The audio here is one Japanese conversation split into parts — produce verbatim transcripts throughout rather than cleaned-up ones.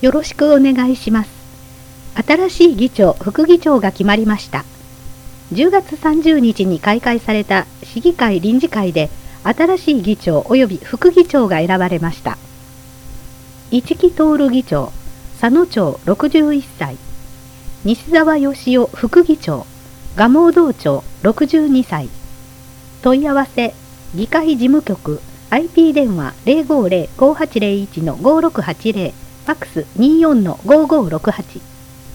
よろしくお願いします。新しい議長、副議長が決まりました。じゅうがつさんじゅうにちに開会された市議会臨時会で新しい議長及び副議長が選ばれました。市木徹議長、佐野町ろくじゅういっさい、西澤義雄副議長、蒲生道長ろくじゅうにさい。問い合わせ、議会事務局、アイピー 電話 ゼロごゼロ ごはちゼロいち ごろくはちゼロ、ファックス にじゅうよん ごごろくはち。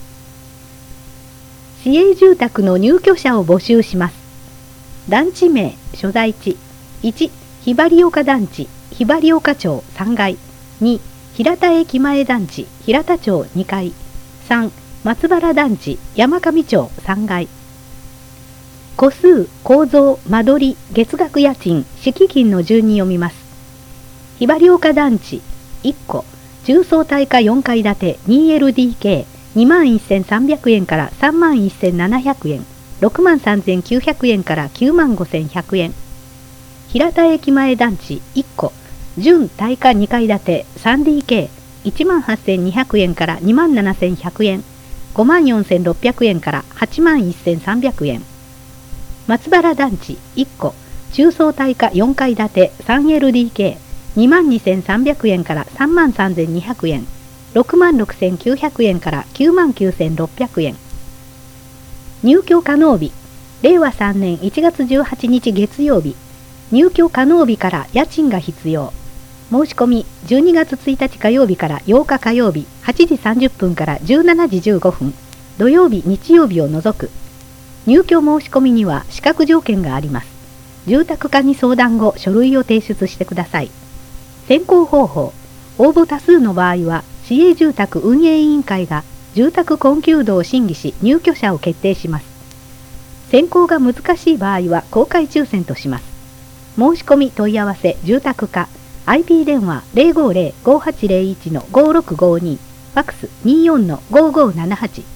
市営住宅の入居者を募集します。団地名、所在地、いち、ひばり岡団地、ひばり岡町さんがい、に、平田駅前団地、平田町にかい、さん、松原団地、山上町さんがい。戸数、構造、間取り、月額家賃、敷金の順に読みます。ひばり岡団地、いっこ、重層耐火よんかい建て にエルディーケー、にまんせんさんびゃくえんからさんまんせんななひゃくえん、ろくまんさんぜんきゅうひゃくえんからきゅうまんごせんひゃくえん。平田駅前団地いっこ、準耐火にかい建て スリーディーケー、いちまんはっせんにひゃくえんからにまんななせんひゃくえん、ごまんよんせんろっぴゃくえんからはちまんせんさんびゃくえん。松原団地いっこ、中層耐火よんかい建て スリーエルディーケー、にまんにせんさんびゃくえんからさんまんさんぜんにひゃくえん、ろくまんろくせんきゅうひゃくえんからきゅうまんきゅうせんろっぴゃくえん。入居可能日、れいわさんねんいちがつじゅうはちにち月曜日、入居可能日から家賃が必要。申し込みじゅうにがつついたち火曜日からようか火曜日はちじさんじゅっぷんからじゅうしちじじゅうごふん、土曜日日曜日を除く。入居申し込みには資格条件があります。住宅課に相談後書類を提出してください。選考方法、応募多数の場合は市営住宅運営委員会が住宅困窮度を審議し入居者を決定します。選考が難しい場合は公開抽選とします。申し込み問い合わせ住宅課 アイピー 電話 ゼロごゼロ ごはちゼロいち ごろくごに、ファックス にじゅうよん ごごななはち。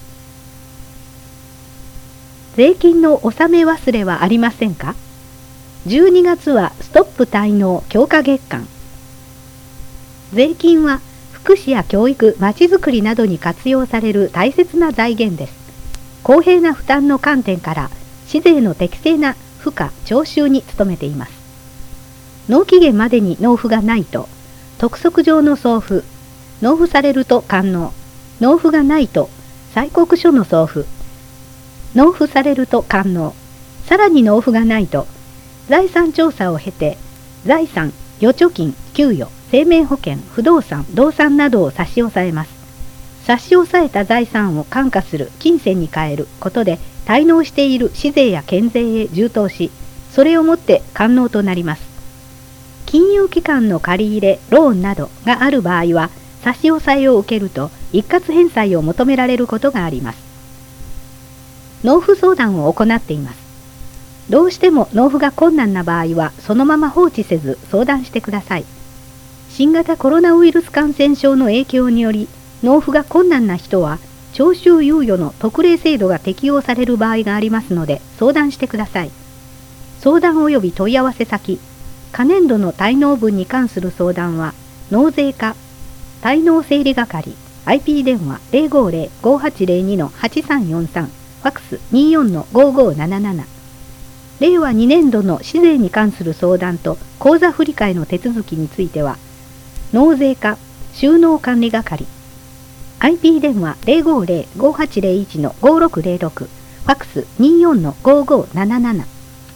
税金の納め忘れはありませんか？じゅうにがつはストップ滞納強化月間。税金は福祉や教育、まちづくりなどに活用される大切な財源です。公平な負担の観点から市税の適正な付加徴収に努めています。納期限までに納付がないと督促状の送付、納付されると完納、納付がないと催告書の送付、納付されると完納、さらに納付がないと財産調査を経て財産、預貯金、給与、生命保険、不動産、動産などを差し押さえます。差し押さえた財産を換価する金銭に変えることで滞納している市税や県税へ充当し、それをもって完納となります。金融機関の借り入れ、ローンなどがある場合は差し押さえを受けると一括返済を求められることがあります。納付相談を行っています。どうしても納付が困難な場合はそのまま放置せず相談してください。新型コロナウイルス感染症の影響により納付が困難な人は徴収猶予の特例制度が適用される場合がありますので相談してください。相談及び問い合わせ先、可年度の滞納分に関する相談は納税課滞納整理係 アイピー 電話 ゼロごゼロ ごはちゼロに はちさんよんさん、ファックス にじゅうよん ごごなななな。れいわにねんどの市税に関する相談と口座振替の手続きについては納税課収納管理係 アイピー 電話 ゼロごゼロ ごはちゼロいち ごろくゼロろく、ファックス にじゅうよん ごごなななな。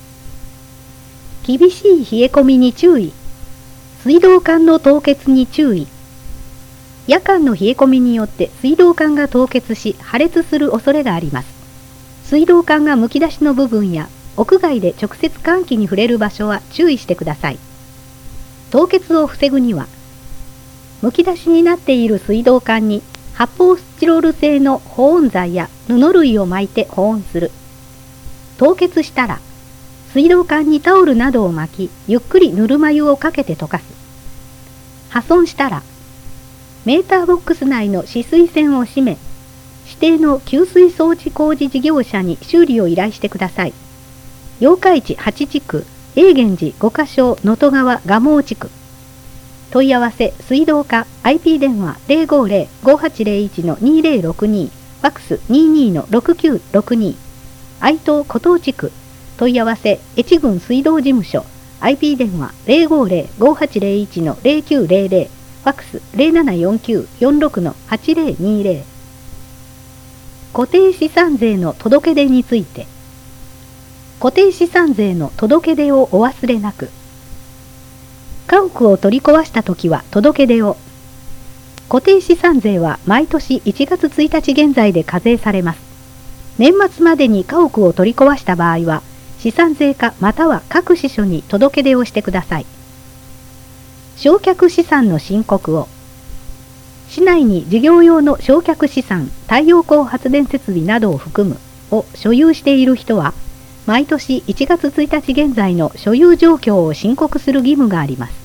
厳しい冷え込みに注意。水道管の凍結に注意。夜間の冷え込みによって水道管が凍結し破裂する恐れがあります。水道管がむき出しの部分や屋外で直接換気に触れる場所は注意してください。凍結を防ぐには、むき出しになっている水道管に発泡スチロール製の保温材や布類を巻いて保温する。凍結したら、水道管にタオルなどを巻き、ゆっくりぬるま湯をかけて溶かす。破損したら、メーターボックス内の止水栓を閉め、指定の給水装置工事事業者に修理を依頼してください。八日市はち地区、永源寺ごかしょう能登川蒲生地区。 問い合わせ水道課 アイピー 電話 ゼロごゼロ ごはちゼロいち にゼロろくに、ファックス にじゅうに ろくきゅうろくに、愛東古東地区問い合わせ越郡水道事務所 アイピー 電話 ゼロごゼロ ごはちゼロいち ゼロきゅうゼロゼロ、ファックス ゼロななよんきゅう よんろく はちゼロにゼロ。固定資産税の届け出について。固定資産税の届け出をお忘れなく。家屋を取り壊したときは届け出を。固定資産税は毎年いちがつついたち現在で課税されます。年末までに家屋を取り壊した場合は、資産税課または各支所に届け出をしてください。償却資産の申告を。市内に事業用の償却資産、太陽光発電設備などを含むを所有している人は、毎年いちがつついたち現在の所有状況を申告する義務があります。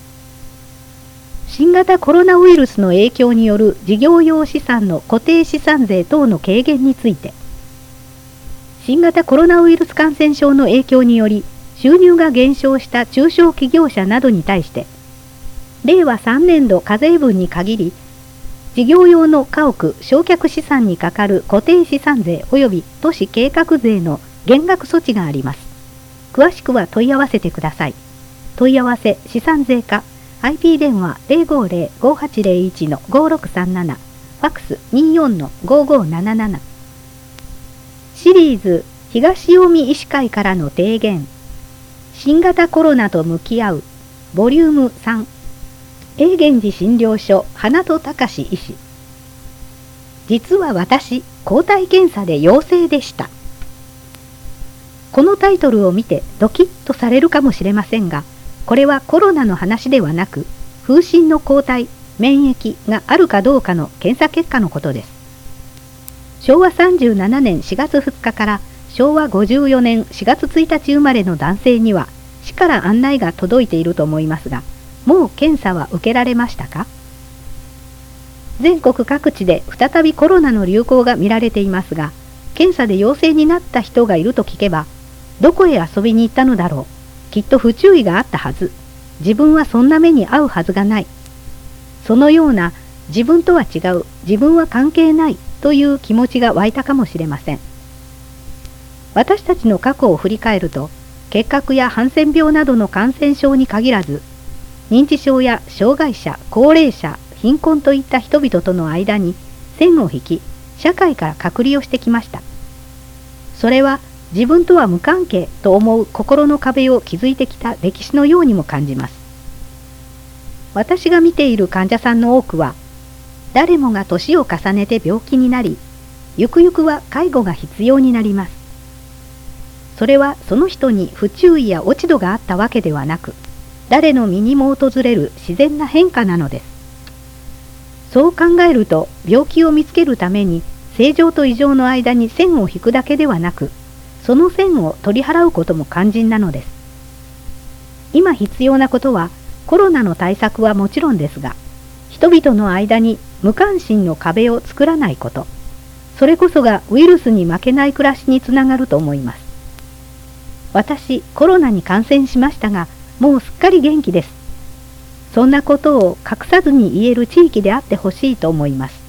新型コロナウイルスの影響による事業用資産の固定資産税等の軽減について。新型コロナウイルス感染症の影響により収入が減少した中小企業者などに対して、れいわさんねんど課税分に限り、事業用の家屋償却資産にかかる固定資産税及び都市計画税の減額措置があります。詳しくは問い合わせてください。問い合わせ資産税課 アイピー 電話 ゼロごゼロ ごはちゼロいち ごろくさんなな、ファックス にじゅうよん ごごなななな。シリーズ東近江医師会からの提言。新型コロナと向き合うボリュームさん。永源寺診療所花戸隆医師。実は私、抗体検査で陽性でした。このタイトルを見てドキッとされるかもしれませんが、これはコロナの話ではなく、風疹の抗体、免疫があるかどうかの検査結果のことです。しょうわさんじゅうななねんしがつふつかからしょうわごじゅうよねんしがつついたち生まれの男性には、市から案内が届いていると思いますが、もう検査は受けられましたか？全国各地で再びコロナの流行が見られていますが、検査で陽性になった人がいると聞けば、どこへ遊びに行ったのだろう。きっと不注意があったはず。自分はそんな目に遭うはずがない。そのような自分とは違う、自分は関係ないという気持ちが湧いたかもしれません。私たちの過去を振り返ると、結核やハンセン病などの感染症に限らず、認知症や障害者、高齢者、貧困といった人々との間に線を引き、社会から隔離をしてきました。それは自分とは無関係と思う心の壁を築いてきた歴史のようにも感じます。私が見ている患者さんの多くは、誰もが年を重ねて病気になり、ゆくゆくは介護が必要になります。それはその人に不注意や落ち度があったわけではなく、誰の身にも訪れる自然な変化なのです。そう考えると、病気を見つけるために正常と異常の間に線を引くだけではなく、その線を取り払うことも肝心なのです。今必要なことは、コロナの対策はもちろんですが、人々の間に無関心の壁を作らないこと、それこそがウイルスに負けない暮らしにつながると思います。私、コロナに感染しましたが、もうすっかり元気です。そんなことを隠さずに言える地域であってほしいと思います。